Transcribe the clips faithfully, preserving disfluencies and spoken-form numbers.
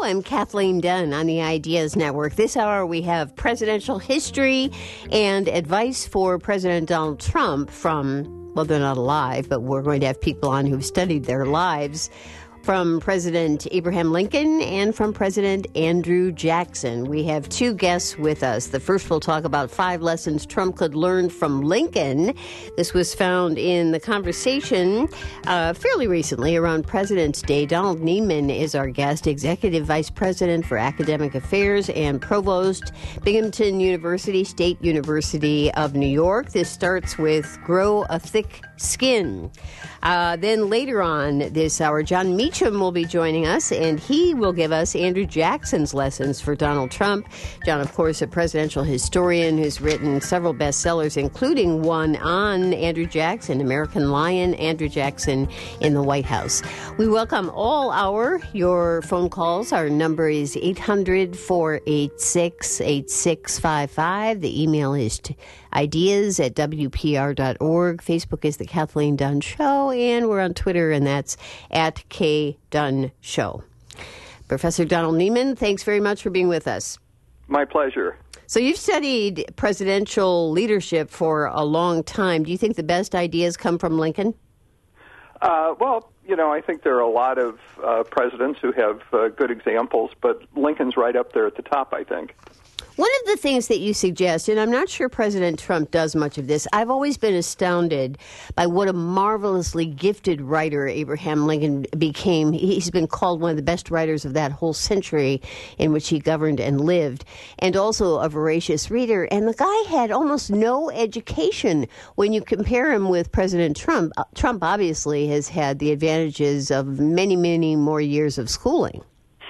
I'm Kathleen Dunn on the Ideas Network. This hour we have presidential history and advice for President Donald Trump from, well, they're not alive, but we're going to have people on who've studied their lives, from President Abraham Lincoln and from President Andrew Jackson. We have two guests with us. The first will talk about five lessons Trump could learn from Lincoln. This was found in the conversation uh, fairly recently around President's Day. Donald Nieman is our guest, Executive Vice President for Academic Affairs and Provost, Binghamton University, State University of New York. This starts with Grow a Thick Skin. Uh, then later on this hour, John Meacham will be joining us, and he will give us Andrew Jackson's lessons for Donald Trump. John, of course, a presidential historian who's written several bestsellers, including one on Andrew Jackson, American Lion, Andrew Jackson in the White House. We welcome all our your phone calls. Our number is eight hundred, four eight six, eight six five five. The email is to ideas at w p r dot org. Facebook is The Kathleen Dunn Show, and we're on Twitter, and that's at K Dunn Show. Professor Donald Nieman, thanks very much for being with us. My pleasure. So you've studied presidential leadership for a long time. Do you think the best ideas come from Lincoln? Uh, well, you know, I think there are a lot of uh, presidents who have uh, good examples, but Lincoln's right up there at the top, I think. One of the things that you suggest, and I'm not sure President Trump does much of this, I've always been astounded by what a marvelously gifted writer Abraham Lincoln became. He's been called one of the best writers of that whole century in which he governed and lived, and also a voracious reader. And the guy had almost no education when you compare him with President Trump. Trump obviously has had the advantages of many, many more years of schooling.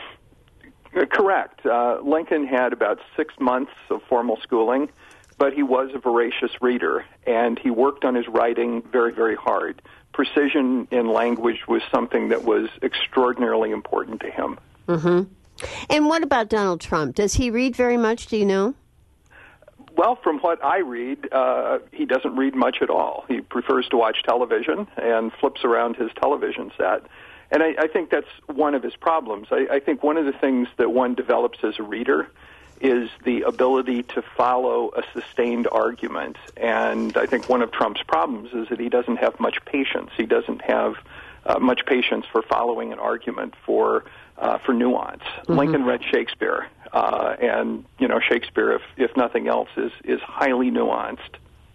Correct. Uh, Lincoln had about six months of formal schooling, but he was a voracious reader, and he worked on his writing very, very hard. Precision in language was something that was extraordinarily important to him. Mm-hmm. And what about Donald Trump? Does he read very much, do you know? Well, from what I read, uh, he doesn't read much at all. He prefers to watch television and flips around his television set. And I, I think that's one of his problems. I, I think one of the things that one develops as a reader is the ability to follow a sustained argument. And I think one of Trump's problems is that he doesn't have much patience. He doesn't have uh, much patience for following an argument for uh, for nuance. Mm-hmm. Lincoln read Shakespeare, uh, and you know Shakespeare, if if nothing else, is is highly nuanced.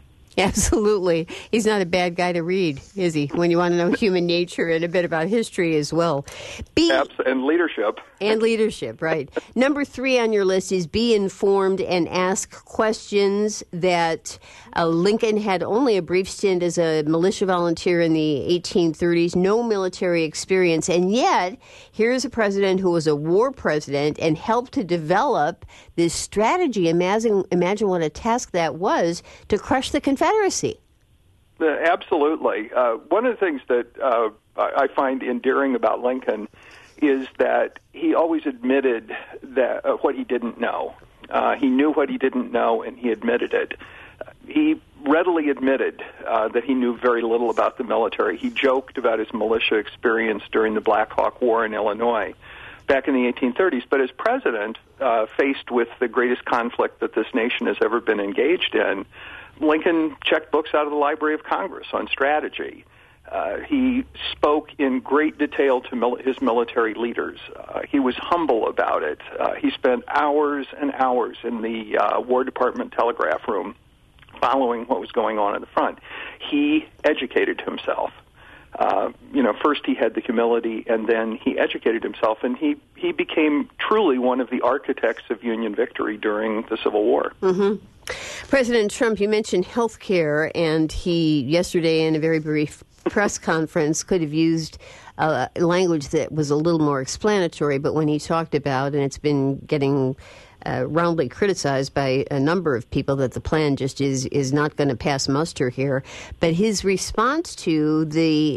Absolutely. He's not a bad guy to read, is he? When you want to know human nature and a bit about history as well. Be, and leadership. And leadership, right. Number three on your list is be informed and ask questions. That uh, Lincoln had only a brief stint as a militia volunteer in the eighteen thirties, no military experience, and yet here's a president who was a war president and helped to develop this strategy. Imagine, imagine what a task that was to crush the Confederacy. Uh, absolutely. Uh, one of the things that uh, I find endearing about Lincoln is that he always admitted that uh, what he didn't know. Uh, he knew what he didn't know, and he admitted it. He readily admitted uh, that he knew very little about the military. He joked about his militia experience during the Black Hawk War in Illinois back in the eighteen thirties. But as president, uh, faced with the greatest conflict that this nation has ever been engaged in, Lincoln checked books out of the Library of Congress on strategy. Uh, he spoke in great detail to mil- his military leaders. Uh, he was humble about it. Uh, he spent hours and hours in the uh, War Department telegraph room following what was going on in the front. He educated himself. Uh, you know, first he had the humility, and then he educated himself, and he, he became truly one of the architects of Union victory during the Civil War. Mm-hmm. President Trump, you mentioned health care, and he, yesterday in a very brief press conference, could have used uh, language that was a little more explanatory, but when he talked about, and it's been getting uh, roundly criticized by a number of people, that the plan just is, is not going to pass muster here, but his response to the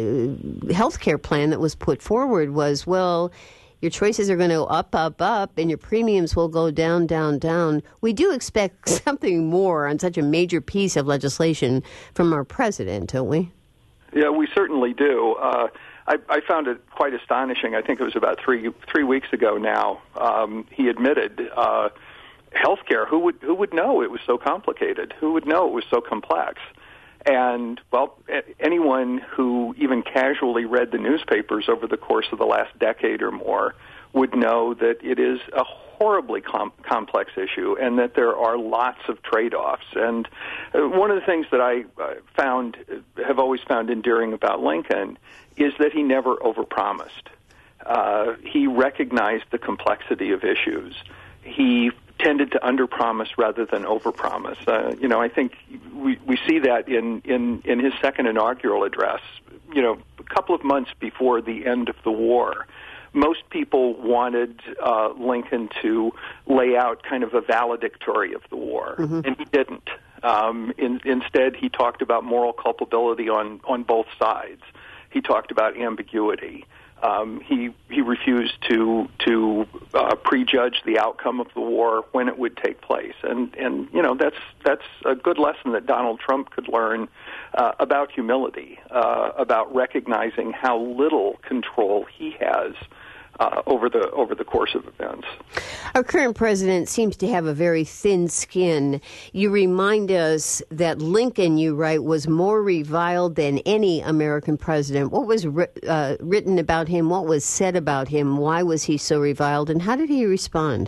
uh, health care plan that was put forward was, well, your choices are going to up, up, up, and your premiums will go down, down, down. We do expect something more on such a major piece of legislation from our president, don't we? Yeah, we certainly do. Uh, I, I found it quite astonishing. I think it was about three three weeks ago now. Um, he admitted uh, healthcare. Who would who would know it was so complicated? Who would know it was so complex? And, well, anyone who even casually read the newspapers over the course of the last decade or more would know that it is a horribly com- complex issue and that there are lots of trade-offs. And uh, one of the things that I uh, found, have always found endearing about Lincoln is that he never overpromised. Uh, he recognized the complexity of issues. He tended to underpromise rather than overpromise. Uh, you know, I think we, we see that in, in, in his second inaugural address, you know, a couple of months before the end of the war. Most people wanted uh, Lincoln to lay out kind of a valedictory of the war, mm-hmm. and he didn't. Um, in, instead, he talked about moral culpability on, on both sides. He talked about ambiguity. Um, he he refused to to uh, prejudge the outcome of the war when it would take place, and and you know that's that's a good lesson that Donald Trump could learn uh, about humility, uh, about recognizing how little control he has Uh, over the over the course of events. Our current president seems to have a very thin skin. You remind us that Lincoln, you write, was more reviled than any American president. What was ri- uh, written about him? What was said about him? Why was he so reviled? And how did he respond?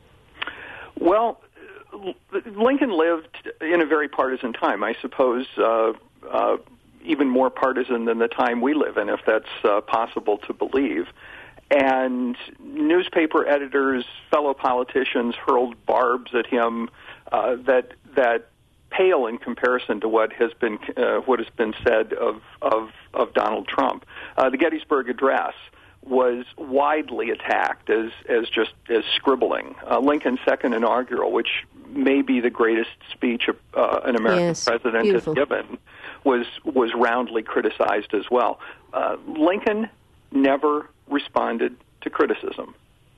Well, Lincoln lived in a very partisan time. I suppose uh, uh, even more partisan than the time we live in, if that's uh, possible to believe. And newspaper editors, fellow politicians hurled barbs at him uh, that that pale in comparison to what has been uh, what has been said of of, of Donald Trump. Uh, the Gettysburg Address was widely attacked as as just as scribbling. Uh, Lincoln's second inaugural, which may be the greatest speech uh, an American yes, president beautiful. has given, was was roundly criticized as well. Uh, Lincoln never responded to criticism.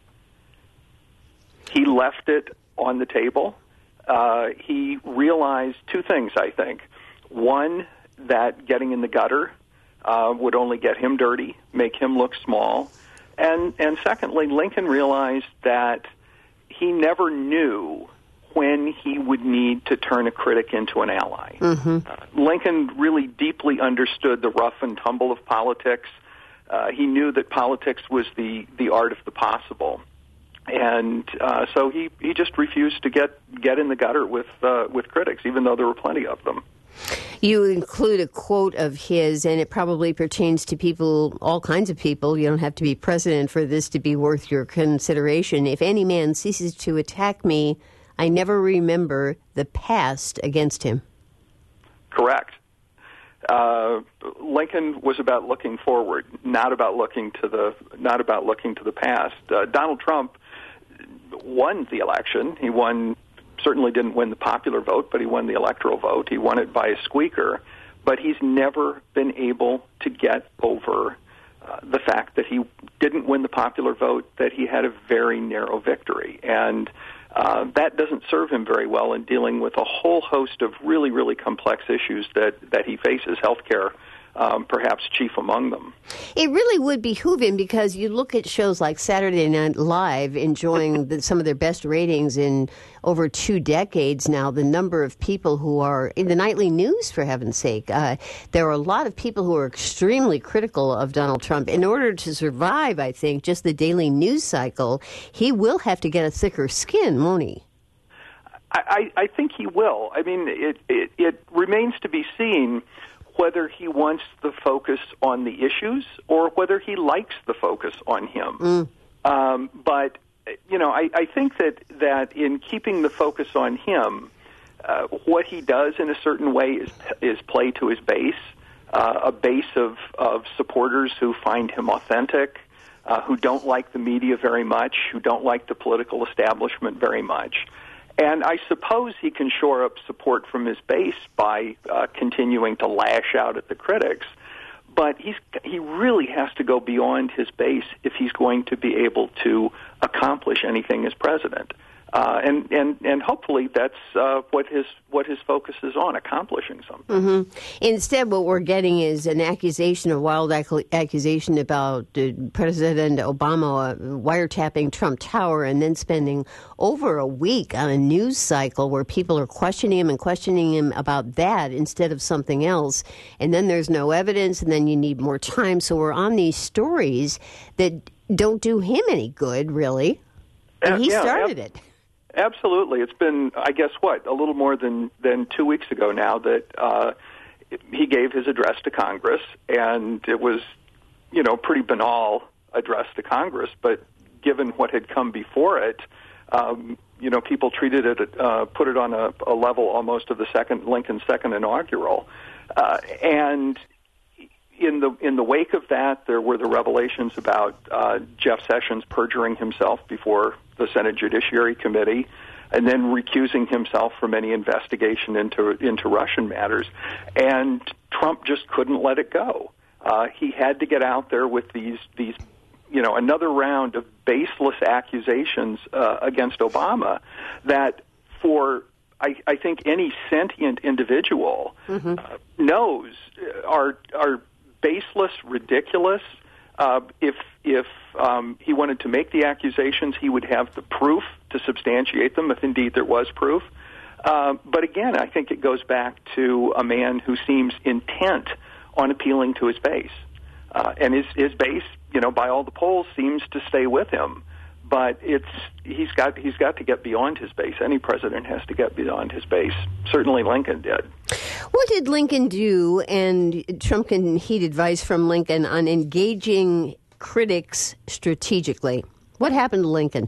He left it on the table. Uh, he realized two things, I think. One, that getting in the gutter uh, would only get him dirty, make him look small. And, and secondly, Lincoln realized that he never knew when he would need to turn a critic into an ally. Mm-hmm. Uh, Lincoln really deeply understood the rough and tumble of politics. Uh, he knew that politics was the, the art of the possible, and uh, so he, he just refused to get, get in the gutter with uh, with critics, even though there were plenty of them. You include a quote of his, and it probably pertains to people, all kinds of people. You don't have to be president for this to be worth your consideration. If any man ceases to attack me, I never remember the past against him. Correct. Uh, Lincoln was about looking forward, not about looking to the not about looking to the past. Uh, Donald Trump won the election. He won certainly didn't win the popular vote, but he won the electoral vote. He won it by a squeaker. But he's never been able to get over uh, the fact that he didn't win the popular vote, that he had a very narrow victory, and Uh, that doesn't serve him very well in dealing with a whole host of really, really complex issues that, that he faces, healthcare um, perhaps chief among them. It really would behoove him, because you look at shows like Saturday Night Live enjoying the, some of their best ratings in over two decades now, the number of people who are in the nightly news, for heaven's sake. Uh, there are a lot of people who are extremely critical of Donald Trump. In order to survive, I think, just the daily news cycle, he will have to get a thicker skin, won't he? I, I think he will. I mean, it, it, it remains to be seen whether he wants the focus on the issues or whether he likes the focus on him. Mm. Um, but, you know, I, I think that, that in keeping the focus on him, uh, what he does in a certain way is, is play to his base, uh, a base of, of supporters who find him authentic, uh, who don't like the media very much, who don't like the political establishment very much. And I suppose he can shore up support from his base by uh, continuing to lash out at the critics. But he's, he really has to go beyond his base if he's going to be able to accomplish anything as president. Uh, and, and, and hopefully that's uh, what his what his focus is on, accomplishing something. Mm-hmm. Instead, what we're getting is an accusation, a wild ac- accusation about uh, President Obama wiretapping Trump Tower and then spending over a week on a news cycle where people are questioning him and questioning him about that instead of something else. And then there's no evidence, and then you need more time. So we're on these stories that don't do him any good, really. And he uh, yeah, started ab- it. Absolutely. It's been, I guess, what, a little more than, than two weeks ago now that uh, he gave his address to Congress, and it was, you know, pretty banal address to Congress, but given what had come before it, um, you know, people treated it, uh, put it on a, a level almost of the second, Lincoln's second inaugural. Uh, and in the in the wake of that, there were the revelations about uh, Jeff Sessions perjuring himself before the Senate Judiciary Committee, and then recusing himself from any investigation into into Russian matters. And Trump just couldn't let it go. Uh, he had to get out there with these these, you know, another round of baseless accusations uh, against Obama that for I, I think any sentient individual mm-hmm. uh, knows are are baseless, ridiculous. Uh, if if um, he wanted to make the accusations, he would have the proof to substantiate them, if indeed there was proof. Uh, but again, I think it goes back to a man who seems intent on appealing to his base, uh, and his his base, you know, by all the polls, seems to stay with him. But it's he's got he's got to get beyond his base. Any president has to get beyond his base. Certainly Lincoln did. What did Lincoln do, and Trump can heed advice from Lincoln on engaging critics strategically? What happened to Lincoln?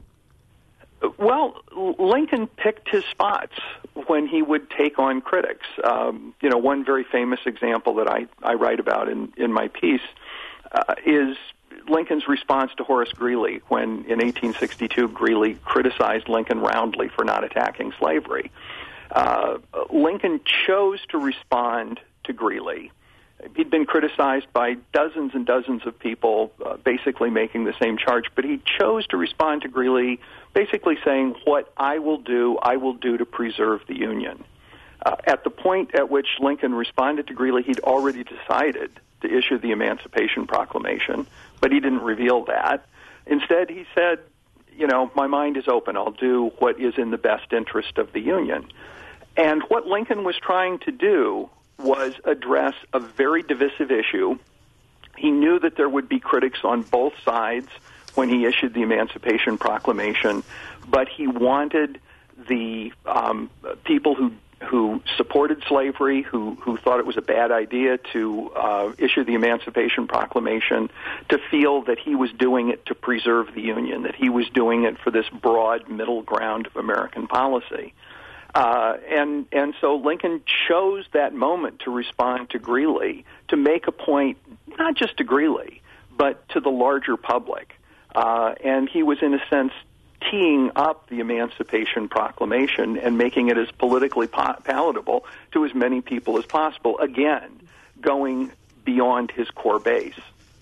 Well, Lincoln picked his spots when he would take on critics. Um, you know, one very famous example that I, I write about in, in my piece uh, is Lincoln's response to Horace Greeley when, in eighteen sixty-two, Greeley criticized Lincoln roundly for not attacking slavery. Uh, Lincoln chose to respond to Greeley. He'd been criticized by dozens and dozens of people, uh, basically making the same charge, but he chose to respond to Greeley, basically saying, what I will do, I will do to preserve the Union. Uh, at the point at which Lincoln responded to Greeley, he'd already decided to issue the Emancipation Proclamation, but he didn't reveal that. Instead, he said, you know, my mind is open. I'll do what is in the best interest of the Union. And what Lincoln was trying to do was address a very divisive issue. He knew that there would be critics on both sides when he issued the Emancipation Proclamation, but he wanted the um, people who who supported slavery, who, who thought it was a bad idea to uh, issue the Emancipation Proclamation, to feel that he was doing it to preserve the Union, that he was doing it for this broad middle ground of American policy. Uh, and and so Lincoln chose that moment to respond to Greeley, to make a point, not just to Greeley, but to the larger public. Uh, and he was, in a sense, teeing up the Emancipation Proclamation and making it as politically pa- palatable to as many people as possible, again, going beyond his core base.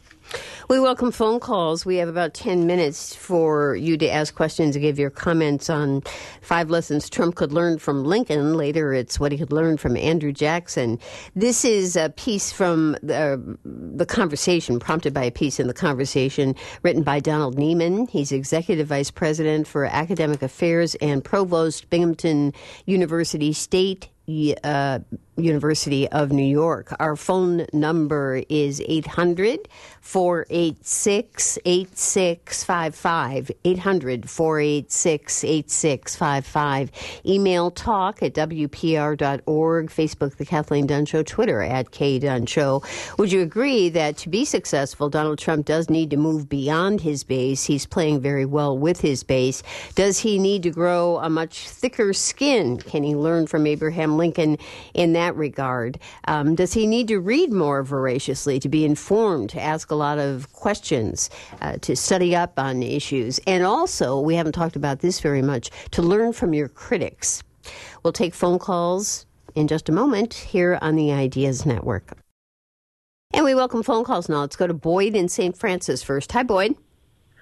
We welcome phone calls. We have about ten minutes for you to ask questions and give your comments on five lessons Trump could learn from Lincoln. Later, it's what he could learn from Andrew Jackson. This is a piece from the, the Conversation, prompted by a piece in The Conversation, written by Donald Neiman. He's Executive Vice President for Academic Affairs and Provost, Binghamton University State Uh, University of New York. Our phone number is eight hundred, four eight six, eight six five five, eight hundred, four eight six, eight six five five. Email talk at W P R dot org, Facebook, The Kathleen Dunn Show, Twitter at K Dunn Show. Would you agree that to be successful, Donald Trump does need to move beyond his base? He's playing very well with his base. Does he need to grow a much thicker skin? Can he learn from Abraham Lincoln in that regard? Um, does he need to read more voraciously, to be informed, to ask a lot of questions, uh, to study up on issues? And also, we haven't talked about this very much, to learn from your critics. We'll take phone calls in just a moment here on the Ideas Network. And we welcome phone calls now. Let's go to Boyd in Saint Francis first. Hi, Boyd.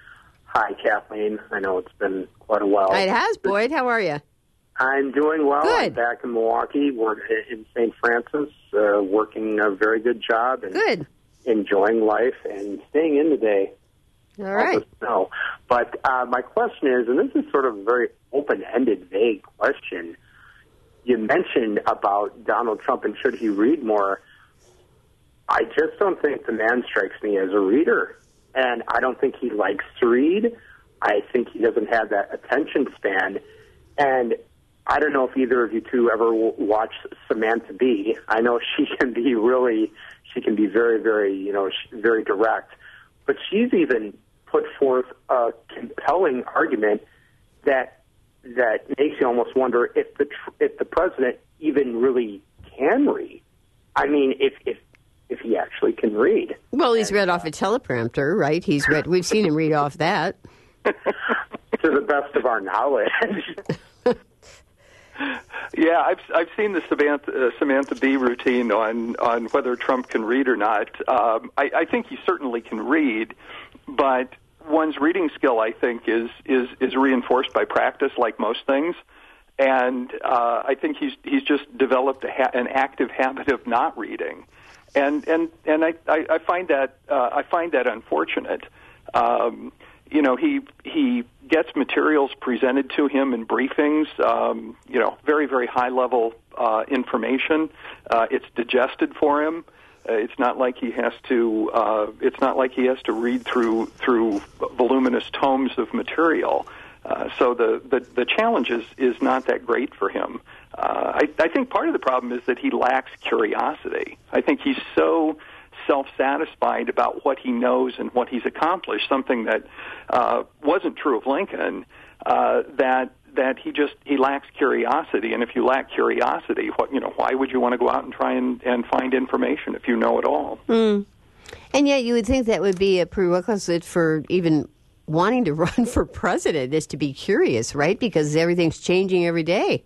Hi, Kathleen. I know it's been quite a while. It has, Boyd. How are you? I'm doing well. Good. I'm back in Milwaukee. We're in Saint Francis, uh, working a very good job and Good. enjoying life and staying in today. All right. No, but uh, my question is, and this is sort of a very open-ended, vague question. You mentioned about Donald Trump and should he read more. I just don't think the man strikes me as a reader, and I don't think he likes to read. I think he doesn't have that attention span, and I don't know if either of you two ever w- watched Samantha Bee. I know she can be really, she can be very, very, you know, very direct, but she's even put forth a compelling argument that that makes you almost wonder if the tr- if the president even really can read. I mean, if if if he actually can read. Well, he's and, read off a teleprompter, right? He's read. We've seen him read off that. To the best of our knowledge. Yeah, I've I've seen the Samantha uh, Samantha Bee routine on on whether Trump can read or not. Um, I, I think he certainly can read, but one's reading skill, I think, is is is reinforced by practice, like most things. And uh, I think he's he's just developed a ha- an active habit of not reading, and and and I I, I find that uh, I find that unfortunate. Um, you know, he he gets materials presented to him in briefings. Um, you know, very very high level uh, information. Uh, it's digested for him. Uh, it's not like he has to. Uh, it's not like he has to read through through voluminous tomes of material. Uh, so the, the the challenge is, is not that great for him. Uh, I, I think part of the problem is that he lacks curiosity. I think he's so self-satisfied about what he knows and what he's accomplished, something that uh, wasn't true of Lincoln, uh, that that he just he lacks curiosity. And if you lack curiosity, what you know, why would you want to go out and try and, and find information if you know it all? Mm. And yet you would think that would be a prerequisite for even wanting to run for president, is to be curious, right? Because everything's changing every day.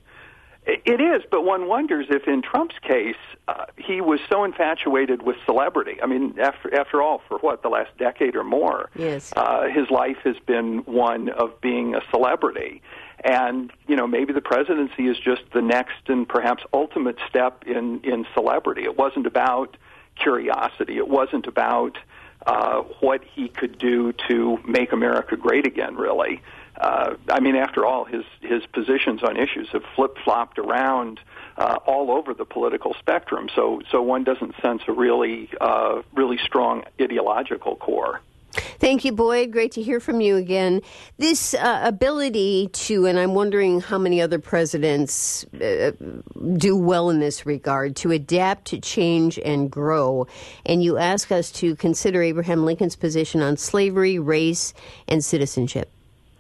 It is, but one wonders if in Trump's case, uh, he was so infatuated with celebrity. I mean, after after all, for what, the last decade or more, yes. uh, his life has been one of being a celebrity. And, you know, maybe the presidency is just the next and perhaps ultimate step in, in celebrity. It wasn't about curiosity. It wasn't about uh, what he could do to make America great again, really. Uh, I mean, after all, his his positions on issues have flip-flopped around uh, all over the political spectrum. So, so one doesn't sense a really, uh, really strong ideological core. Thank you, Boyd. Great to hear from you again. This uh, ability to, and I'm wondering how many other presidents uh, do well in this regard, to adapt, to change, and grow. And you ask us to consider Abraham Lincoln's position on slavery, race, and citizenship.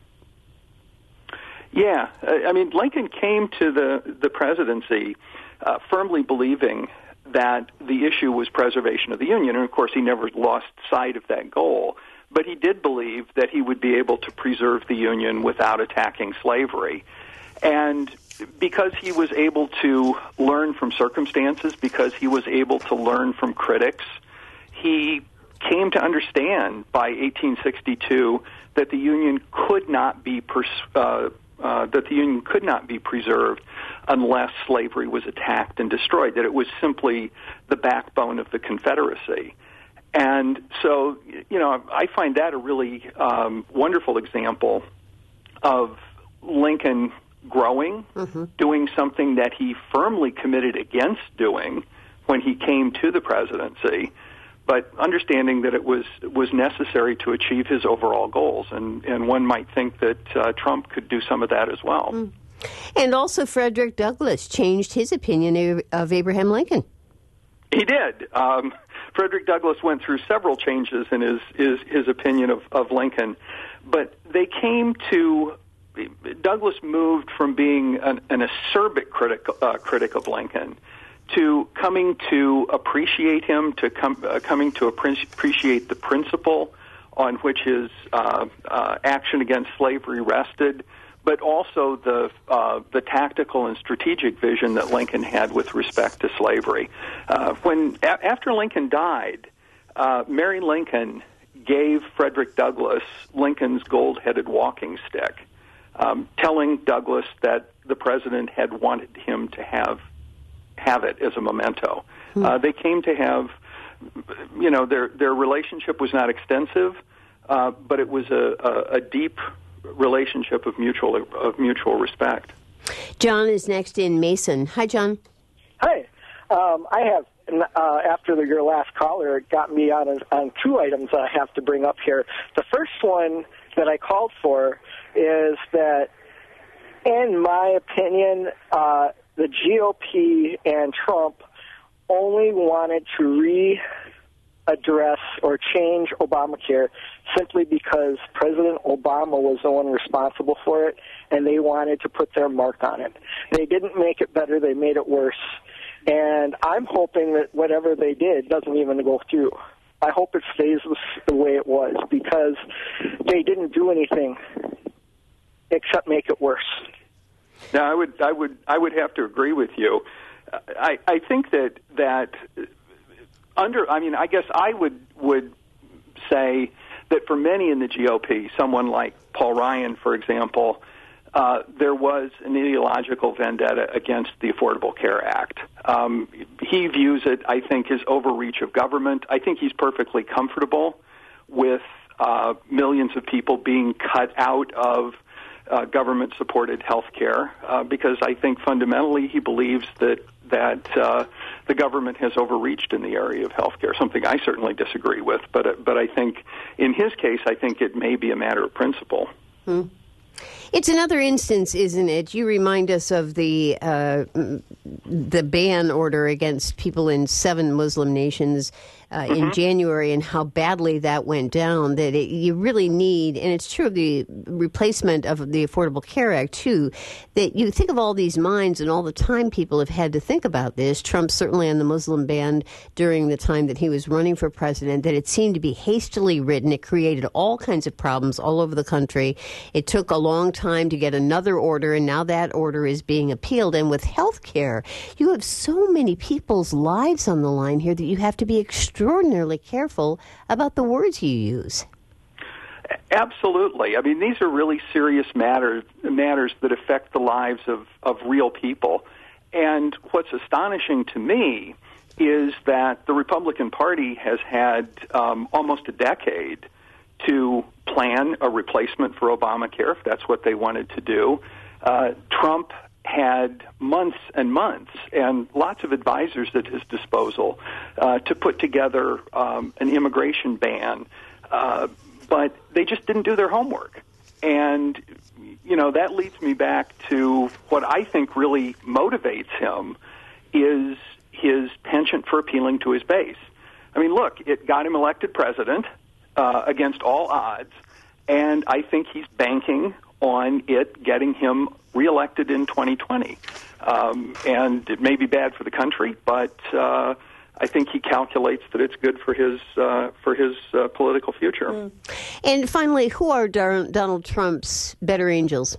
Yeah, I mean, Lincoln came to the, the presidency uh, firmly believing that the issue was preservation of the Union, and of course he never lost sight of that goal. But he did believe that he would be able to preserve the Union without attacking slavery. And because he was able to learn from circumstances, because he was able to learn from critics, he came to understand by eighteen sixty-two that the Union could not be pers- uh, uh, that the Union could not be preserved unless slavery was attacked and destroyed, that it was simply the backbone of the Confederacy. And so, you know, I find that a really um, wonderful example of Lincoln growing, mm-hmm. doing something that he firmly committed against doing when he came to the presidency, but understanding that it was was necessary to achieve his overall goals. And, and one might think that uh, Trump could do some of that as well. Mm. And also Frederick Douglass changed his opinion of Abraham Lincoln. He did. Um, Frederick Douglass went through several changes in his, his, his opinion of, of Lincoln, but they came to, Douglass moved from being an, an acerbic critic, uh, critic of Lincoln to coming to appreciate him, to com- uh, coming to appreciate the principle on which his uh, uh, action against slavery rested, but also the uh, the tactical and strategic vision that Lincoln had with respect to slavery. Uh, when a- after Lincoln died, uh, Mary Lincoln gave Frederick Douglass Lincoln's gold-headed walking stick, um, telling Douglass that the president had wanted him to have have it as a memento. Hmm. Uh, they came to have, you know, their their relationship was not extensive, uh, but it was a, a, a deep relationship of mutual of mutual respect. John is next in Mason. Hi, John. Hi. Um, I have, uh, after the, your last caller, it got me on, on two items that I have to bring up here. The first one that I called for is that, in my opinion, uh, the G O P and Trump only wanted to readdress or change Obamacare simply because President Obama was the one responsible for it, and they wanted to put their mark on it. They didn't make it better, they made it worse. And I'm hoping that whatever they did doesn't even go through. I hope it stays the way it was, because they didn't do anything except make it worse. Now, I would, I would, I would have to agree with you. I, I think that that under, I mean, I guess I would would say that for many in the G O P, someone like Paul Ryan, for example, uh, there was an ideological vendetta against the Affordable Care Act. Um, he views it, I think, as overreach of government. I think he's perfectly comfortable with uh, millions of people being cut out of uh, government-supported health care uh, because I think fundamentally he believes that that uh, the government has overreached in the area of health care, something I certainly disagree with. But uh, but I think in his case, I think it may be a matter of principle. Hmm. It's another instance, isn't it? You remind us of the uh, the ban order against people in seven Muslim nations uh, mm-hmm. in January, and how badly that went down. That it, you really need, and it's true of the replacement of the Affordable Care Act too. That you think of all these minds and all the time people have had to think about this. Trump certainly on the Muslim ban during the time that he was running for president. That it seemed to be hastily written. It created all kinds of problems all over the country. It took a long time to get another order, and now that order is being appealed. And with health care, you have so many people's lives on the line here that you have to be extraordinarily careful about the words you use. Absolutely. I mean, these are really serious matters matters that affect the lives of, of real people. And what's astonishing to me is that the Republican Party has had um, almost a decade to plan a replacement for Obamacare, if that's what they wanted to do. Uh, Trump had months and months and lots of advisors at his disposal uh, to put together um, an immigration ban, uh, but they just didn't do their homework. And, you know, that leads me back to what I think really motivates him is his penchant for appealing to his base. I mean, look, it got him elected president uh, against all odds, and I think he's banking on it getting him reelected in twenty twenty. Um, and it may be bad for the country, but uh, I think he calculates that it's good for his uh, for his uh, political future. Mm. And finally, who are Dar- Donald Trump's better angels?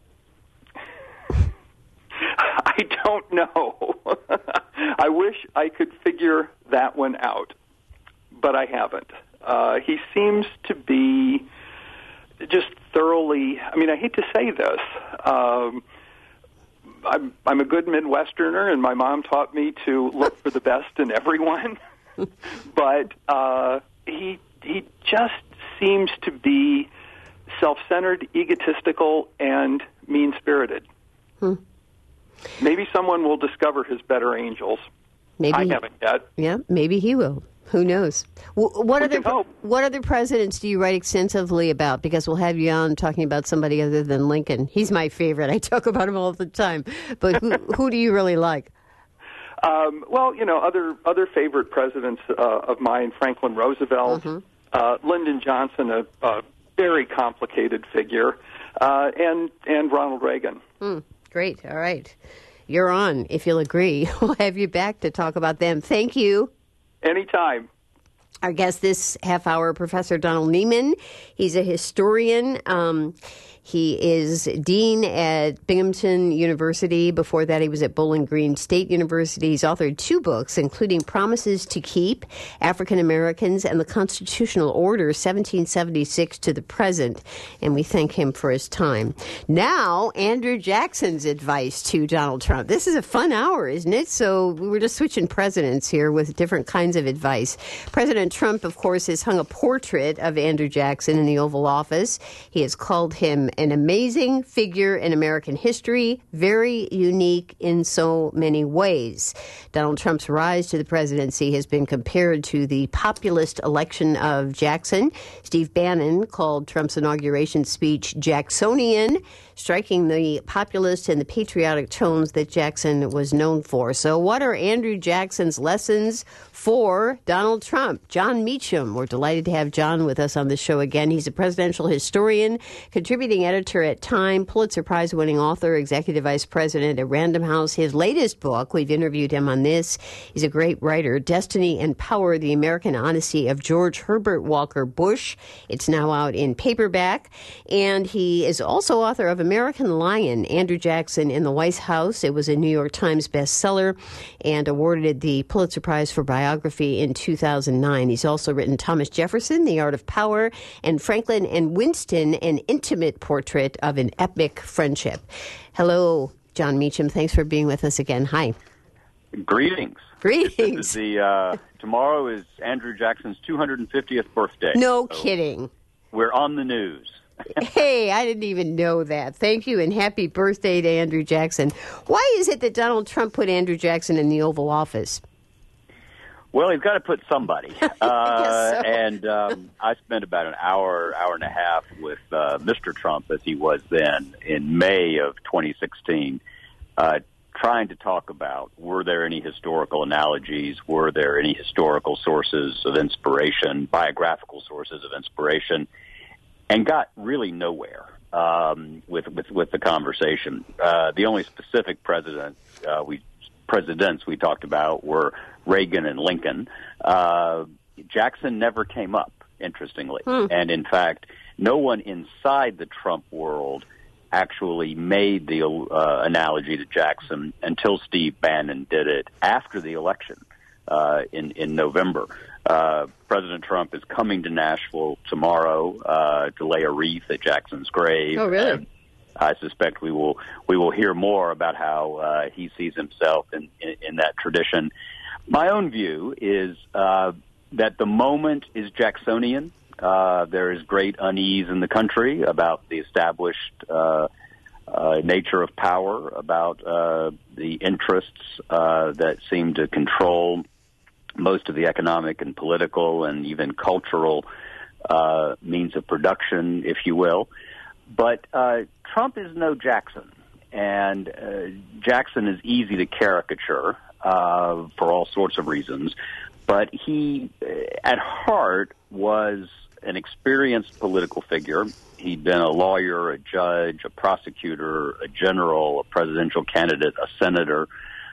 I don't know. I wish I could figure that one out, but I haven't. Uh, he seems to be just thoroughly, I mean, I hate to say this. Um, I'm, I'm a good Midwesterner, and my mom taught me to look for the best in everyone. But uh, he he just seems to be self-centered, egotistical, and mean-spirited. Hmm. Maybe someone will discover his better angels. Maybe I haven't yet. Yeah, maybe he will. Who knows? What we other what other presidents do you write extensively about? Because we'll have you on talking about somebody other than Lincoln. He's my favorite. I talk about him all the time. But who, who do you really like? Um, well, you know, other other favorite presidents uh, of mine: Franklin Roosevelt, mm-hmm. uh, Lyndon Johnson, a, a very complicated figure, uh, and and Ronald Reagan. Mm, great. All right, you're on. If you'll agree, we'll have you back to talk about them. Thank you. Anytime. Our guest this half hour, Professor Donald Nieman. He's a historian. Um, he is dean at Binghamton University. Before that, he was at Bowling Green State University. He's authored two books, including Promises to Keep, African Americans and the Constitutional Order, seventeen seventy-six to the Present. And we thank him for his time. Now, Andrew Jackson's advice to Donald Trump. This is a fun hour, isn't it? So we're just switching presidents here with different kinds of advice. President Trump, of course, has hung a portrait of Andrew Jackson in the Oval Office. He has called him an amazing figure in American history, very unique in so many ways. Donald Trump's rise to the presidency has been compared to the populist election of Jackson. Steve Bannon called Trump's inauguration speech Jacksonian, striking the populist and the patriotic tones that Jackson was known for. So what are Andrew Jackson's lessons for Donald Trump? John Meacham. We're delighted to have John with us on the show again. He's a presidential historian, contributing editor at Time, Pulitzer Prize-winning author, executive vice president at Random House. His latest book, we've interviewed him on this, he's a great writer, Destiny and Power, The American Odyssey of George Herbert Walker Bush. It's now out in paperback. And he is also author of American Lion, Andrew Jackson in the White House. It was a New York Times bestseller and awarded the Pulitzer Prize for biography in two thousand nine. He's also written Thomas Jefferson, The Art of Power, and Franklin and Winston, an intimate portrait of an epic friendship. Hello, John Meacham. Thanks for being with us again. Hi. Greetings. Greetings. The uh, tomorrow is Andrew Jackson's two hundred fiftieth birthday. No so kidding. We're on the news. Hey, I didn't even know that. Thank you, and happy birthday to Andrew Jackson. Why is it that Donald Trump put Andrew Jackson in the Oval Office? Well, he's got to put somebody. I uh, guess so. and um, I spent about an hour, hour and a half with uh, Mister Trump, as he was then, in May of twenty sixteen, uh, trying to talk about, were there any historical analogies, were there any historical sources of inspiration, biographical sources of inspiration, and got really nowhere um, with, with with the conversation. Uh, the only specific president uh, we presidents we talked about were Reagan and Lincoln. Uh, Jackson never came up, interestingly, hmm. and in fact, no one inside the Trump world actually made the uh, analogy to Jackson until Steve Bannon did it after the election uh, in in November. Uh, President Trump is coming to Nashville tomorrow uh, to lay a wreath at Jackson's grave. Oh, really? And I suspect we will we will hear more about how uh, he sees himself in, in, in that tradition. My own view is uh, that the moment is Jacksonian. Uh, there is great unease in the country about the established uh, uh, nature of power, about uh, the interests uh, that seem to control most of the economic and political and even cultural uh, means of production, if you will. But uh, Trump is no Jackson, and uh, Jackson is easy to caricature uh, for all sorts of reasons. But he, at heart, was an experienced political figure. He'd been a lawyer, a judge, a prosecutor, a general, a presidential candidate, a senator.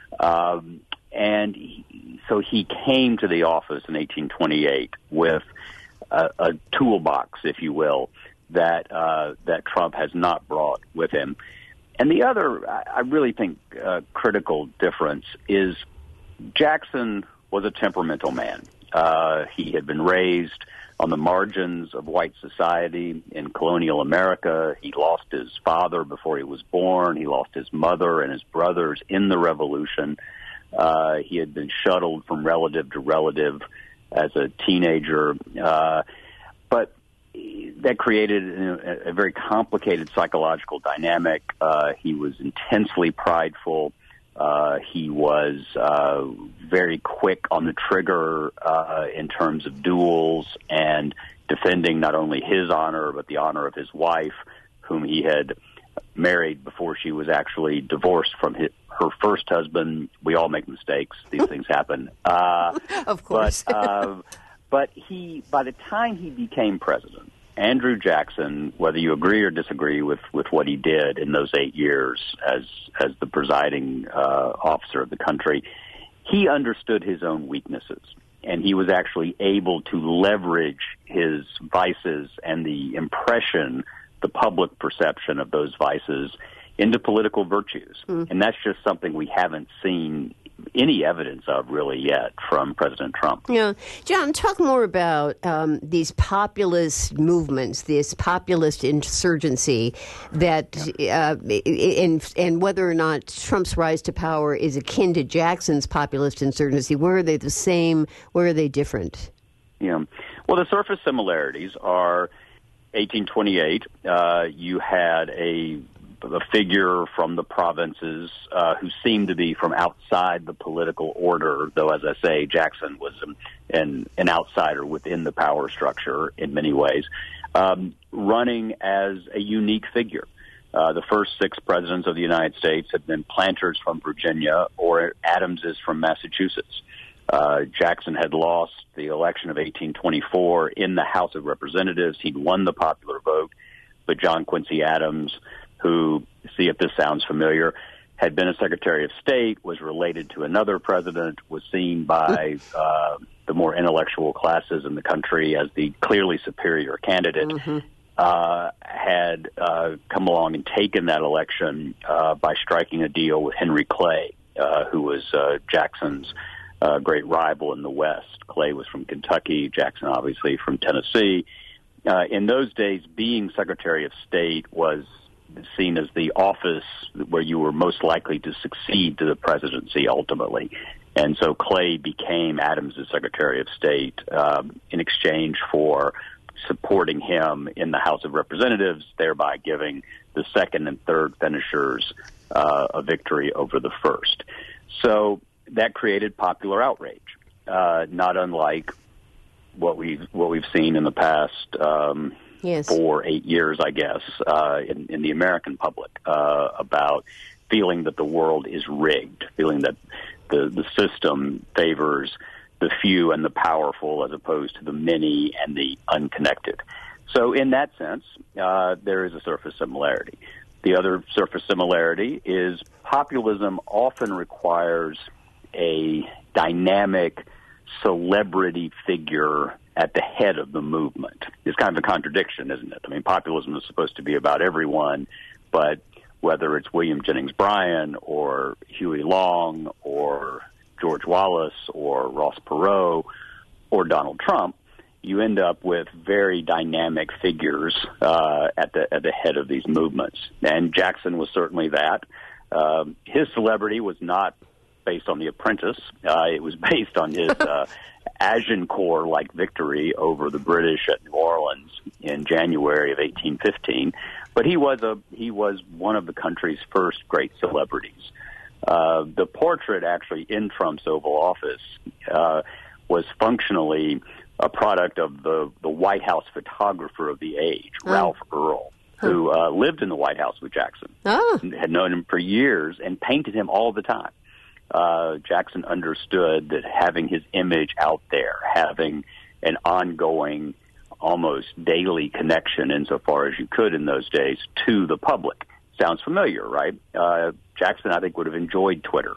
Um, and he, so he came to the office in eighteen twenty-eight with a, a toolbox, if you will, that uh, that Trump has not brought with him. And the other, I really think, uh, critical difference is Jackson was a temperamental man. Uh, he had been raised on the margins of white society in colonial America. He lost his father before he was born. He lost his mother and his brothers in the Revolution. Uh, he had been shuttled from relative to relative as a teenager. Uh, but that created a, a very complicated psychological dynamic. Uh, he was intensely prideful. Uh, he was uh, very quick on the trigger uh, in terms of duels and defending not only his honor, but the honor of his wife, whom he had married before she was actually divorced from his, her first husband. We all make mistakes. These things happen. Uh, of course. But, uh, but he, by the time he became president, Andrew Jackson, whether you agree or disagree with, with what he did in those eight years as as the presiding uh, officer of the country, he understood his own weaknesses. and he was actually able to leverage his vices and the impression, the public perception of those vices into political virtues. Mm. And that's just something we haven't seen any evidence of really yet from President Trump. Yeah. John, talk more about um, these populist movements, this populist insurgency that, yeah. uh, and, and whether or not Trump's rise to power is akin to Jackson's populist insurgency. Where are they the same? Where are they different? Yeah. Well, the surface similarities are eighteen twenty-eight. Uh, you had a a figure from the provinces uh, who seemed to be from outside the political order, though, as I say, Jackson was an, an, an outsider within the power structure in many ways, um, running as a unique figure. Uh, the first six presidents of the United States had been planters from Virginia, or Adams is from Massachusetts. Uh, Jackson had lost the election of eighteen twenty-four in the House of Representatives. He'd won the popular vote, but John Quincy Adams, who, see if this sounds familiar, had been a Secretary of State, was related to another president, was seen by uh, the more intellectual classes in the country as the clearly superior candidate, mm-hmm. uh, had uh, come along and taken that election uh, by striking a deal with Henry Clay, uh, who was uh, Jackson's uh, great rival in the West. Clay was from Kentucky, Jackson obviously from Tennessee. Uh, in those days, being Secretary of State was seen as the office where you were most likely to succeed to the presidency ultimately. And so Clay became Adams' Secretary of State um, in exchange for supporting him in the House of Representatives, thereby giving the second and third finishers uh, a victory over the first. So that created popular outrage, uh, not unlike what we've, what we've seen in the past um Yes. for eight years, I guess, uh, in, in the American public uh, about feeling that the world is rigged, feeling that the, the system favors the few and the powerful as opposed to the many and the unconnected. So in that sense, uh, there is a surface similarity. The other surface similarity is populism often requires a dynamic celebrity figure at the head of the movement. It's kind of a contradiction, isn't it? I mean, populism is supposed to be about everyone, but whether it's William Jennings Bryan or Huey Long or George Wallace or Ross Perot or Donald Trump, you end up with very dynamic figures uh, at the at the head of these movements. And Jackson was certainly that. Um, his celebrity was not based on The Apprentice. Uh, it was based on his uh, Agincourt-like victory over the British at New Orleans in January of eighteen fifteen. But he was a he was one of the country's first great celebrities. Uh, the portrait actually in Trump's Oval Office uh, was functionally a product of the, the White House photographer of the age, oh. Ralph Earl, who uh, lived in the White House with Jackson, oh. had known him for years and painted him all the time. Uh, Jackson understood that having his image out there, having an ongoing, almost daily connection insofar as you could in those days to the public. Sounds familiar, right? Uh, Jackson, I think, would have enjoyed Twitter.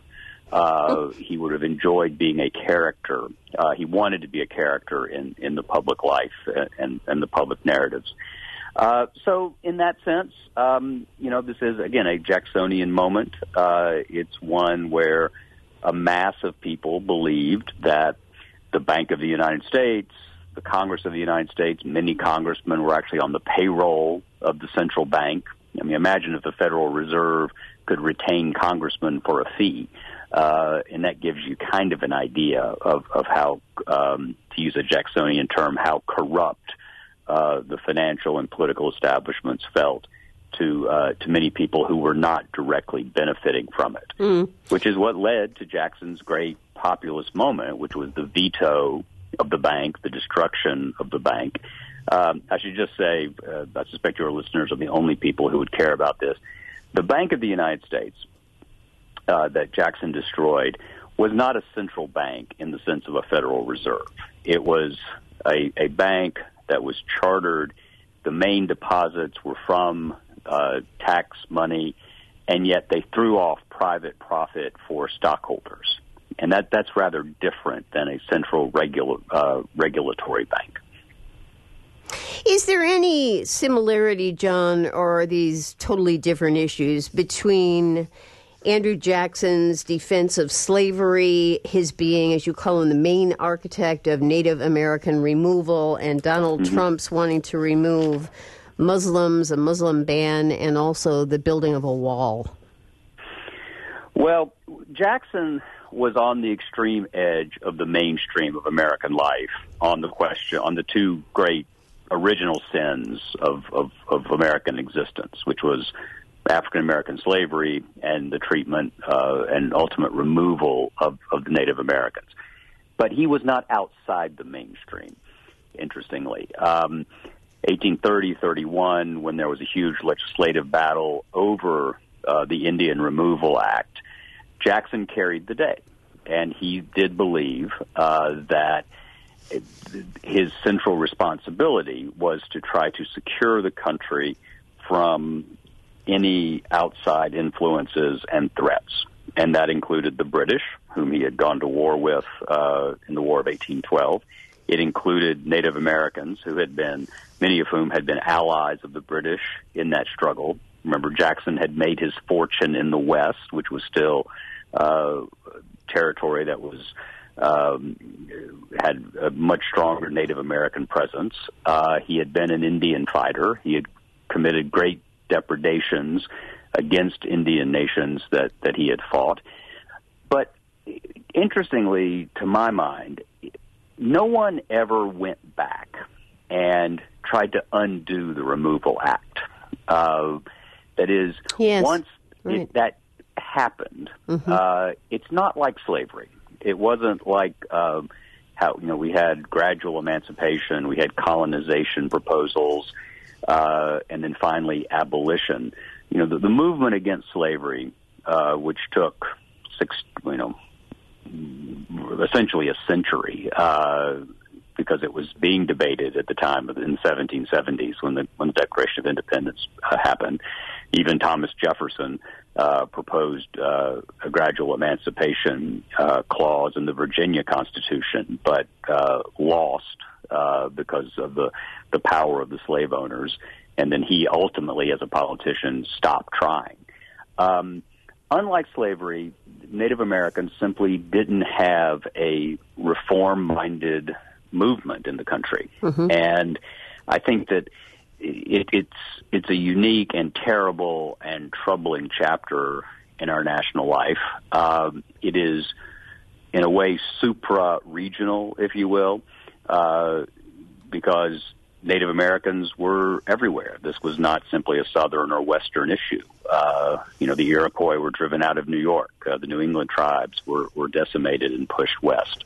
Uh, he would have enjoyed being a character. Uh, he wanted to be a character in, in the public life and, and the public narratives. Uh, so in that sense, um, you know, this is, again, a Jacksonian moment. Uh, it's one where a mass of people believed that the Bank of the United States, the Congress of the United States, many congressmen were actually on the payroll of the central bank. I mean, imagine if the Federal Reserve could retain congressmen for a fee. Uh, and that gives you kind of an idea of, of how, um, to use a Jacksonian term, how corrupt Uh, the financial and political establishments felt to uh, to many people who were not directly benefiting from it, mm. which is what led to Jackson's great populist moment, which was the veto of the bank, the destruction of the bank. Um, I should just say, uh, I suspect your listeners are the only people who would care about this. The Bank of the United States uh, that Jackson destroyed was not a central bank in the sense of a Federal Reserve. It was a, a bank that was chartered. The main deposits were from uh, tax money, and yet they threw off private profit for stockholders. And that, that's rather different than a central regula, uh, regulatory bank. Is there any similarity, John, or are these totally different issues between Andrew Jackson's defense of slavery, his being, as you call him, the main architect of Native American removal, and Donald mm-hmm. Trump's wanting to remove Muslims, a Muslim ban, and also the building of a wall? Well, Jackson was on the extreme edge of the mainstream of American life on the question, on the two great original sins of, of, of American existence, which was African-American slavery and the treatment uh, and ultimate removal of, of the Native Americans. But he was not outside the mainstream, interestingly. Um, eighteen thirty thirty-one, when there was a huge legislative battle over uh, the Indian Removal Act, Jackson carried the day. And he did believe uh, that his central responsibility was to try to secure the country from any outside influences and threats. And that included the British, whom he had gone to war with uh, in the War of eighteen twelve. It included Native Americans, who had been, many of whom had been allies of the British in that struggle. Remember, Jackson had made his fortune in the West, which was still uh, territory that was um, had a much stronger Native American presence. Uh, he had been an Indian fighter. He had committed great depredations against Indian nations that, that he had fought. But interestingly, to my mind, no one ever went back and tried to undo the Removal Act. Uh, that is, yes, once right. it, that happened, mm-hmm. uh, it's not like slavery. It wasn't like uh, how, you know, we had gradual emancipation, we had colonization proposals, uh, and then finally abolition. You know, the, the movement against slavery, uh, which took six, you know, essentially a century, uh, because it was being debated at the time of, in the seventeen seventies when the when the Declaration of Independence uh, happened. Even Thomas Jefferson uh, proposed uh, a gradual emancipation uh, clause in the Virginia Constitution, but uh, lost uh, because of the, the power of the slave owners. And then he ultimately, as a politician, stopped trying. Um, unlike slavery, Native Americans simply didn't have a reform-minded movement in the country. Mm-hmm. And I think that it, it's it's a unique and terrible and troubling chapter in our national life. Um, it is, in a way, supra-regional, if you will, uh, because Native Americans were everywhere. This was not simply a Southern or Western issue. Uh, you know, the Iroquois were driven out of New York. Uh, the New England tribes were, were decimated and pushed west.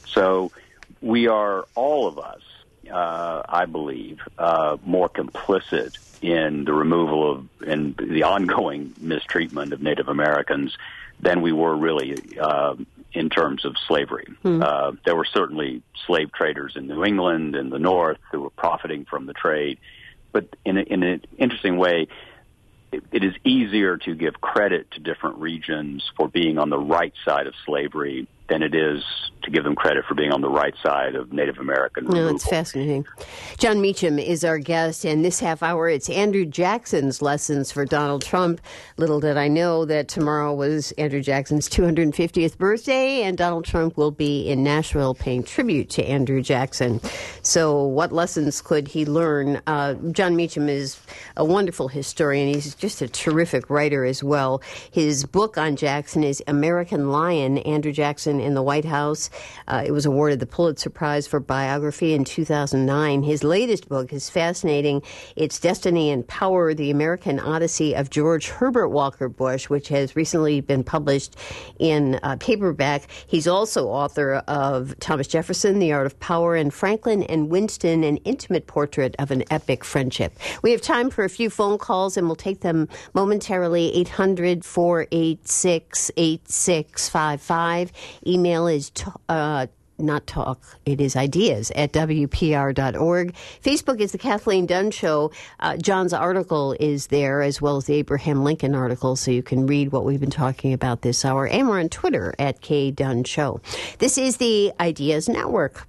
So we are, all of us, uh, I believe, uh, more complicit in the removal of and the ongoing mistreatment of Native Americans than we were really uh, in terms of slavery. Hmm. Uh, there were certainly slave traders in New England and the North who were profiting from the trade. But in, a, in an interesting way, it, it is easier to give credit to different regions for being on the right side of slavery than it is to give them credit for being on the right side of Native American removal. No, it's fascinating. John Meacham is our guest, and this half hour, it's Andrew Jackson's lessons for Donald Trump. Little did I know that tomorrow was Andrew Jackson's two hundred fiftieth birthday, and Donald Trump will be in Nashville paying tribute to Andrew Jackson. So what lessons could he learn? Uh, John Meacham is a wonderful historian. He's just a terrific writer as well. His book on Jackson is American Lion, Andrew Jackson in the White House. Uh, it was awarded the Pulitzer Prize for biography in two thousand nine. His latest book is fascinating. It's Destiny and Power, The American Odyssey of George Herbert Walker Bush, which has recently been published in uh, paperback. He's also author of Thomas Jefferson, The Art of Power, and Franklin and Winston, An Intimate Portrait of an Epic Friendship. We have time for a few phone calls, and we'll take them momentarily. eight hundred, four eight six, eight six five five. Email is t- uh, not talk. It is ideas at W P R dot org. Facebook is the Kathleen Dunn Show. Uh, John's article is there, as well as the Abraham Lincoln article, so you can read what we've been talking about this hour. And we're on Twitter at K Dunn Show. This is the Ideas Network.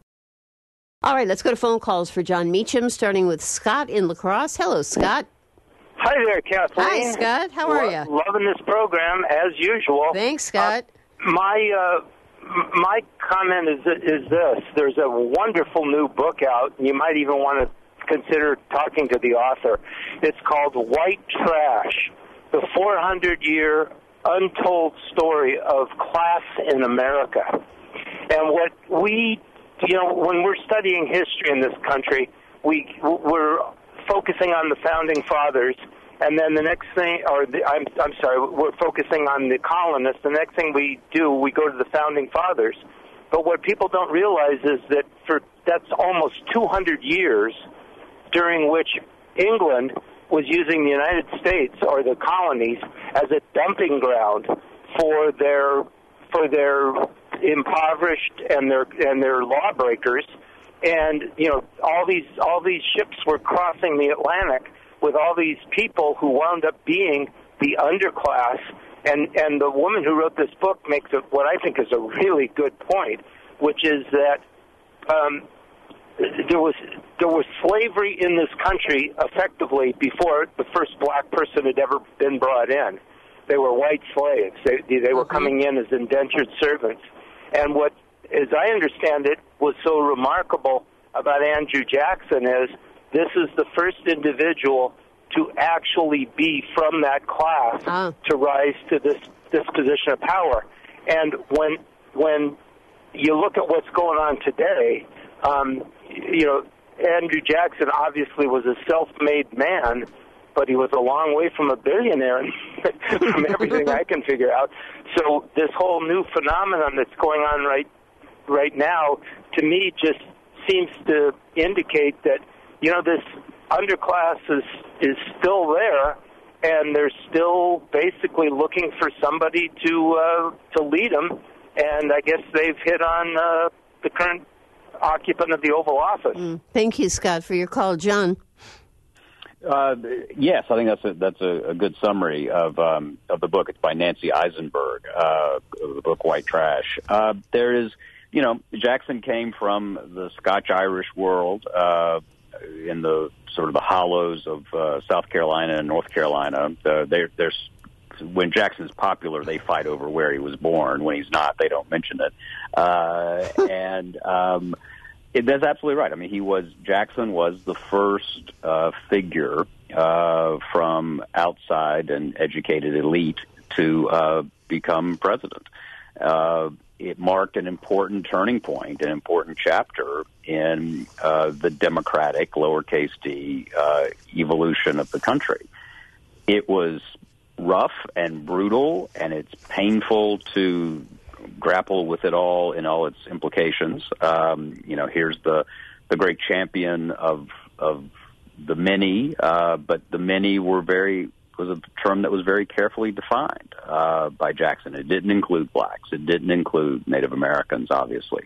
All right, let's go to phone calls for John Meacham, starting with Scott in La Crosse. Hello, Scott. Hi there, Kathleen. Hi, Scott. How are you? Lo- loving this program, as usual. Thanks, Scott. Uh, my uh, my comment is is this. There's a wonderful new book out, and you might even want to consider talking to the author. It's called White Trash, the four hundred year untold story of class in America. And what we, you know, when we're studying history in this country, we, we're focusing on the Founding Fathers, and then the next thing, or the, I'm, I'm sorry, we're focusing on the colonists. The next thing we do, we go to the Founding Fathers. But what people don't realize is that for that's almost two hundred years during which England was using the United States or the colonies as a dumping ground for their for their impoverished and their and their lawbreakers. And you know, all these all these ships were crossing the Atlantic with all these people who wound up being the underclass. And and the woman who wrote this book makes a, what I think is a really good point, which is that um, there was there was slavery in this country effectively before the first black person had ever been brought in. They were white slaves. They they were coming in as indentured servants. And what, as I understand it, was so remarkable about Andrew Jackson is this is the first individual to actually be from that class oh. to rise to this, this position of power. And when when you look at what's going on today, um, you know, Andrew Jackson obviously was a self-made man, but he was a long way from a billionaire from everything I can figure out. So this whole new phenomenon that's going on right right now, to me, just seems to indicate that, you know, this underclass is, is still there, and they're still basically looking for somebody to uh, to lead them. And I guess they've hit on uh, the current occupant of the Oval Office. Mm. Thank you, Scott, for your call. John? Uh, yes, I think that's a, that's a, a good summary of um, of the book. It's by Nancy Eisenberg, uh, the book White Trash. Uh, there is, you know, Jackson came from the Scotch-Irish world uh, in the sort of the hollows of uh, South Carolina and North Carolina. Uh, there, there's when Jackson's popular, they fight over where he was born. When he's not, they don't mention it. Uh, and um, it, that's absolutely right. I mean, he was Jackson was the first uh, figure uh, from outside an educated elite to uh, become president. Uh, it marked an important turning point, an important chapter in uh, the democratic, lowercase d, uh, evolution of the country. It was rough and brutal, and it's painful to grapple with it all in all its implications. Um, you know, here's the the great champion of of the many, uh, but the many were very was a term that was very carefully defined uh, by Jackson. It didn't include blacks. It didn't include Native Americans, obviously.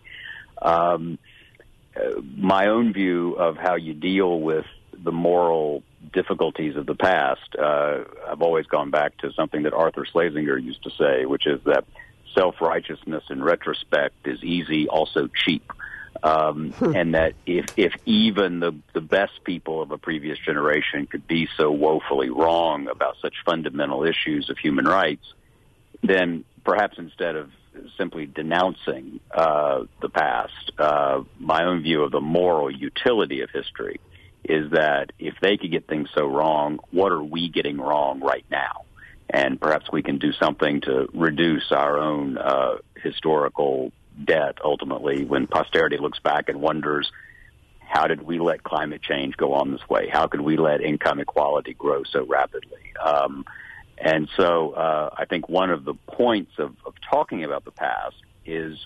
Um, uh, my own view of how you deal with the moral difficulties of the past, uh, I've always gone back to something that Arthur Schlesinger used to say, which is that self-righteousness in retrospect is easy, also cheap. Um, and that if, if even the, the best people of a previous generation could be so woefully wrong about such fundamental issues of human rights, then perhaps instead of simply denouncing uh, the past, uh, my own view of the moral utility of history is that if they could get things so wrong, what are we getting wrong right now? And perhaps we can do something to reduce our own uh, historical debt, ultimately, when posterity looks back and wonders, how did we let climate change go on this way? How could we let income equality grow so rapidly? Um, and so uh, I think one of the points of, of talking about the past is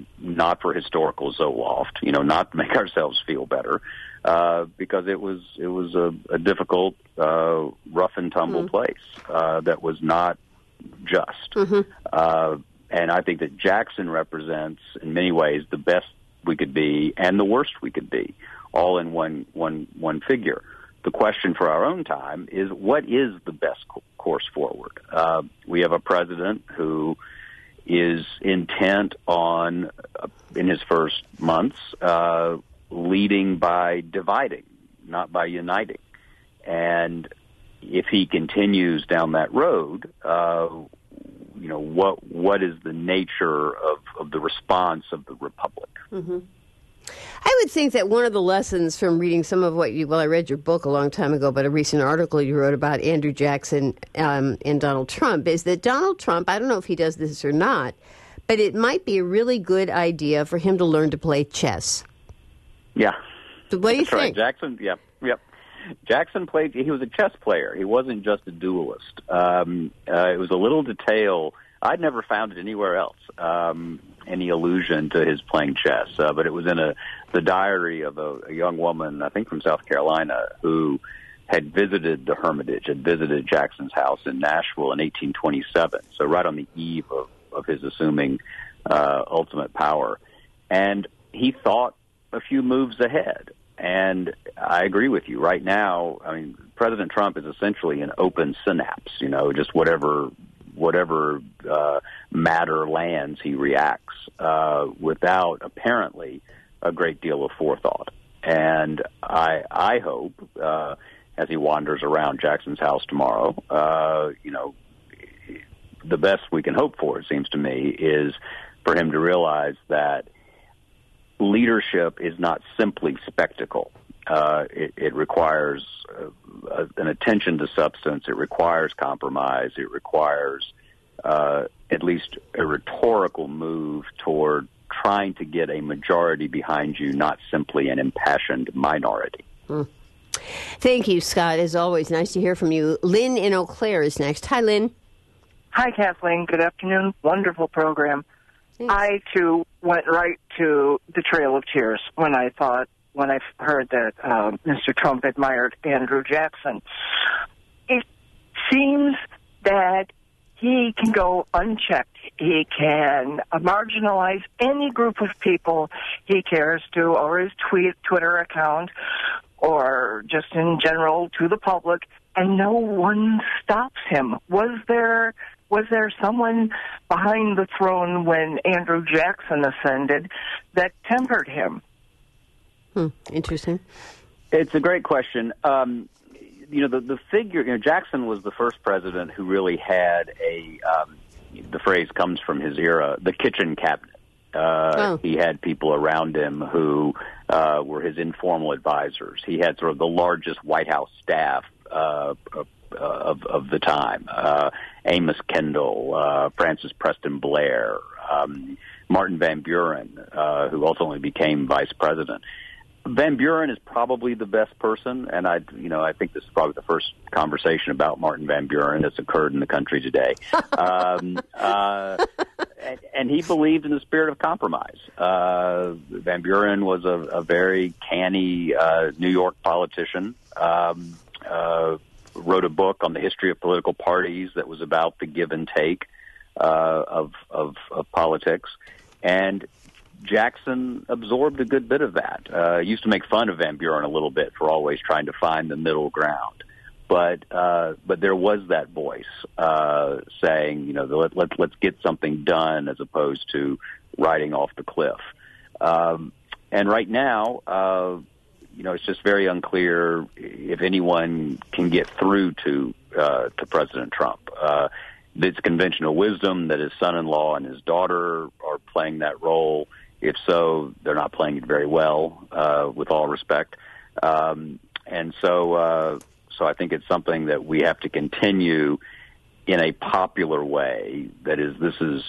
not for historical Zoloft, you know, not to make ourselves feel better, uh, because it was it was a, a difficult, uh, rough and tumble mm-hmm. place uh, that was not just. Mm-hmm. Uh, and I think that Jackson represents, in many ways, the best we could be and the worst we could be, all in one one one figure. The question for our own time is, what is the best co- course forward? Uh, we have a president who is intent on, uh, in his first months, uh, leading by dividing, not by uniting. And if he continues down that road, uh, you know, what what is the nature of, of the response of the republic? Mm-hmm. I would think that one of the lessons from reading some of what you, well, I read your book a long time ago, but a recent article you wrote about Andrew Jackson um, and Donald Trump is that Donald Trump, I don't know if he does this or not, but it might be a really good idea for him to learn to play chess. Yeah. So what do you That's think? Right. Jackson, yep, yep. Jackson played, he was a chess player. He wasn't just a duelist. Um, uh, it was a little detail. I'd never found it anywhere else, um, any allusion to his playing chess. Uh, but it was in a the diary of a, a young woman, I think from South Carolina, who had visited the Hermitage, had visited Jackson's house in Nashville in eighteen twenty-seven, so right on the eve of, of his assuming uh, ultimate power. And he thought a few moves ahead. And I agree with you. Right now, I mean, President Trump is essentially an open synapse, you know, just whatever whatever uh, matter lands, he reacts uh, without apparently a great deal of forethought. And I I hope, uh, as he wanders around Jackson's house tomorrow, uh, you know, the best we can hope for, it seems to me, is for him to realize that leadership is not simply spectacle. Uh, it, it requires uh, an attention to substance. It requires compromise. It requires uh, at least a rhetorical move toward trying to get a majority behind you, not simply an impassioned minority. Hmm. Thank you, Scott. As always, nice to hear from you. Lynn in Eau Claire is next. Hi, Lynn. Hi, Kathleen. Good afternoon. Wonderful program. Thanks. I, too, went right to the Trail of Tears when I thought, when I heard that uh, Mister Trump admired Andrew Jackson. It seems that he can go unchecked. He can uh, marginalize any group of people he cares to, or his tweet, Twitter account, or just in general to the public, and no one stops him. Was there... Was there someone behind the throne when Andrew Jackson ascended that tempered him? Hmm. Interesting. It's a great question. Um, you know, the, the figure, you know, Jackson was the first president who really had a, um, the phrase comes from his era, the kitchen cabinet. Uh, oh. He had people around him who uh, were his informal advisors. He had sort of the largest White House staff uh, of, of the time. Uh, Amos Kendall, uh, Francis Preston Blair, um, Martin Van Buren, uh, who ultimately became vice president. Van Buren is probably the best person, and I, you know, I think this is probably the first conversation about Martin Van Buren that's occurred in the country today. um, uh, and, and he believed in the spirit of compromise. Uh, Van Buren was a, a very canny uh, New York politician. Um, uh, wrote a book on the history of political parties that was about the give and take uh, of, of of politics, and Jackson absorbed a good bit of that. Uh, used to make fun of Van Buren a little bit for always trying to find the middle ground, but uh, but there was that voice uh, saying, you know, let, let let's get something done as opposed to riding off the cliff. Um, and right now, uh, you know, it's just very unclear if anyone can get through to uh, to President Trump. Uh, it's conventional wisdom that his son-in-law and his daughter are playing that role. If so, they're not playing it very well, uh, with all respect. Um, and so, uh, so I think it's something that we have to continue in a popular way. That is, this is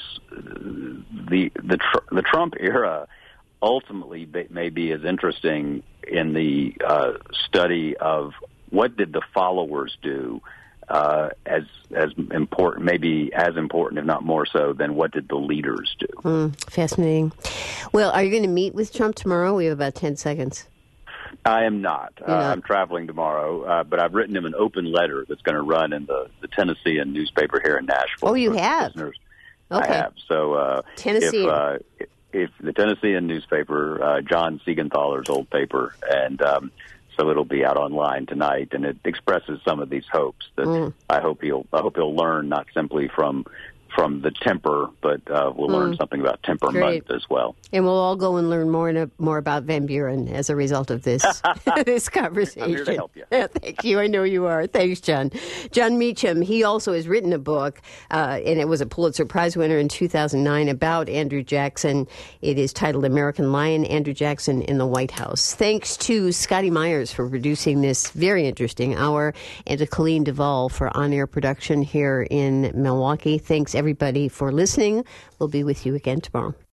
the the tr- the Trump era. Ultimately, may be as interesting in the uh, study of what did the followers do uh, as as important, maybe as important, if not more so, than what did the leaders do. Mm, fascinating. Well, are you going to meet with Trump tomorrow? We have about ten seconds. I am not. Uh, not. I'm traveling tomorrow, uh, but I've written him an open letter that's going to run in the, the Tennessean newspaper here in Nashville. Oh, you have? Listeners. Okay. I have. So uh, Tennessee. If, uh, if the Tennessean newspaper, uh, John Siegenthaler's old paper, and um, so it'll be out online tonight, and it expresses some of these hopes that mm. I hope he'll I hope he'll learn not simply from from the temper, but uh, we'll mm. learn something about temperament Great. as well. And we'll all go and learn more and more about Van Buren as a result of this this conversation. I'm here to help you. Yeah, thank you. I know you are. Thanks, John. John Meacham, he also has written a book, uh, and it was a Pulitzer Prize winner in two thousand nine about Andrew Jackson. It is titled American Lion, Andrew Jackson in the White House. Thanks to Scotty Myers for producing this very interesting hour, and to Colleen Duvall for on-air production here in Milwaukee. Thanks, everybody, for listening. We'll be with you again tomorrow.